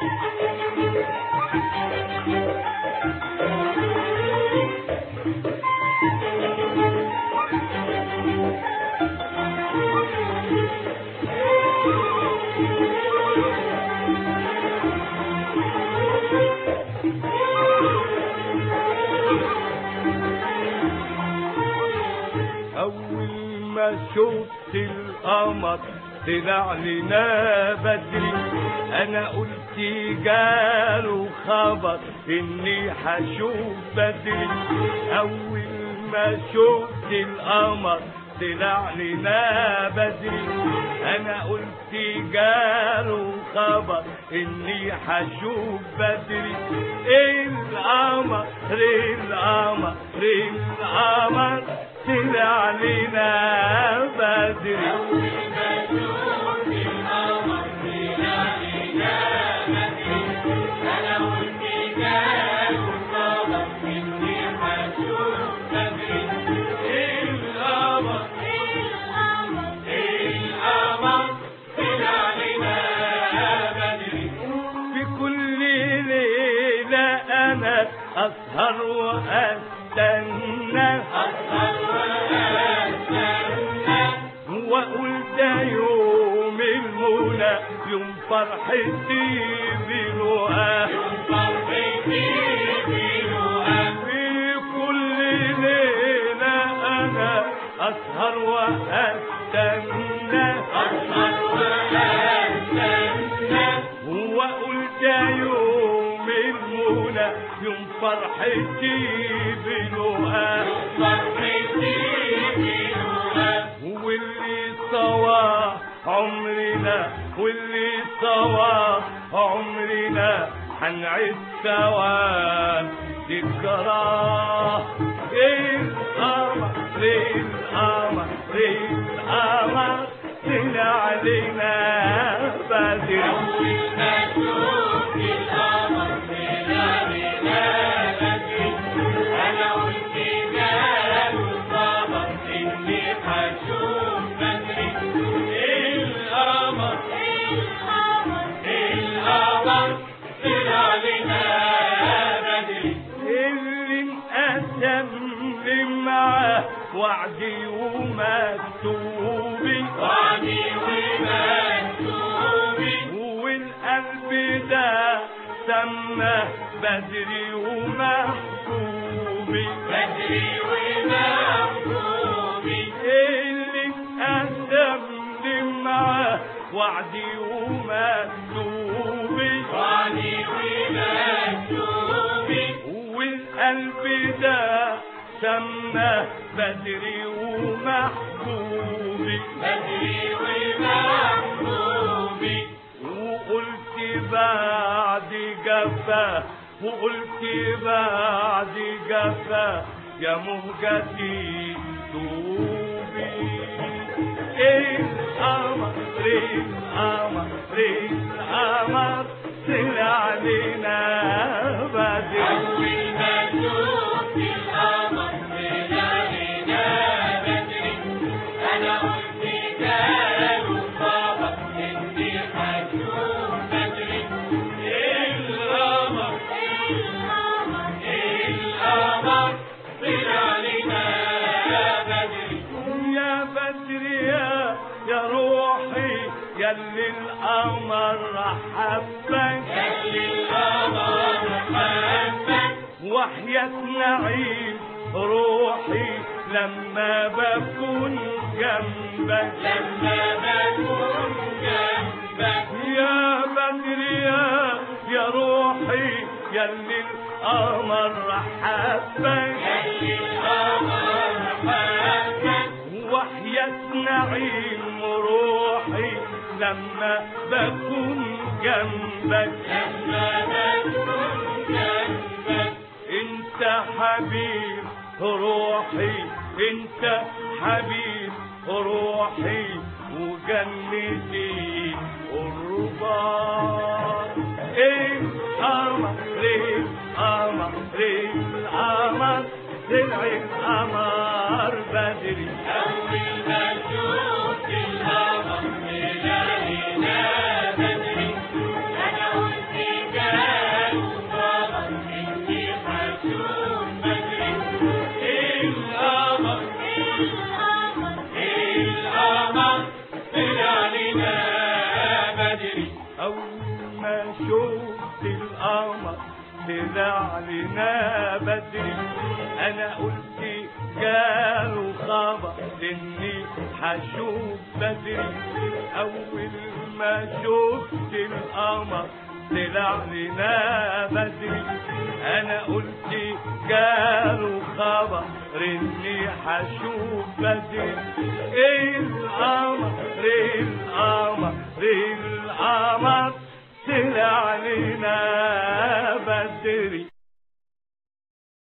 شفت القمر طلع لنا بدري، انا قلت جاله خبر اني هشوف بدري. اول ما شفت القمر طلع لنا بدري، انا قلت جاله خبر اني هشوف بدري. القمر القمر القمر طلع لنا بدري. أول ما شفت القمر طلع لنا بدري، أنا قلت جاله خبر إني هشوف بدري. القمر القمر طلع لنا بدري. في كل ليلة أنا أسهر وأستنى، وأقول ده يوم المنى، يوم فرحتي بلقاه، يوم فرحتي بلقاه. في كل ليلة أنا أسهر وأستنى، وأقول ده يوم المنى، يوم فرحتي بلقاه، واللي سوا عمرنا، واللي سوا عمرنا هنعيش سوا ذكراه. القمر القمر القمر طلع علينا بدري. أول ما شفت القمر طلع لنا بدري، أنا قلت جاله خبر إني هشوف بدري. القمر القمر طلع لنا بدري. اللي انقسم لي معاه وعدي ومكتوبي، وعدي ومكتوبي، والقلب ده سماه بدري ومحبوبي، بدري ومحبوبي. اللي انقسم لي معاه وعدي ومكتوبي، وعدي ومكتوبي، والقلب ده سماه بدري ومحبوبي، بدري ومحبوبي. وقلت بعد جفا، وقلت بعد جفا يا مهجتي توبي. القمر القمر القمر طلع علينا بدري. أول ما شفت القمر طلع لنا بدري، أنا قلت جاله خبر إني هشوف بدري. القمر القمر طلع لنا بدري. يا بدري يا روحي ياللي القمر حبك، ياللي القمر حبك، وحياة نعيم روحي لما بكون جنبك، لما بكون جنبك. يا بدري يا روحي ياللي القمر حبك، ياللي القمر حبك، وحياة نعيم روحي لما بكون جنبك، لما بكون جنبك. انت حبيب روحي، انت حبيب روحي وجنتي قربان. القمر القمر القمر طلع القمر بدري. أول ما شفت القمر طلع لنا بدري، أنا قلت بدري أول ما شفت القمر طلع لنا بدري أنا قلت جاله خبر إني هشوف بدري أول ما شفت القمر طلع لنا بدري أنا قلت جاله خبر إني هشوف بدري القمر القمر القمر طلع لنا بدري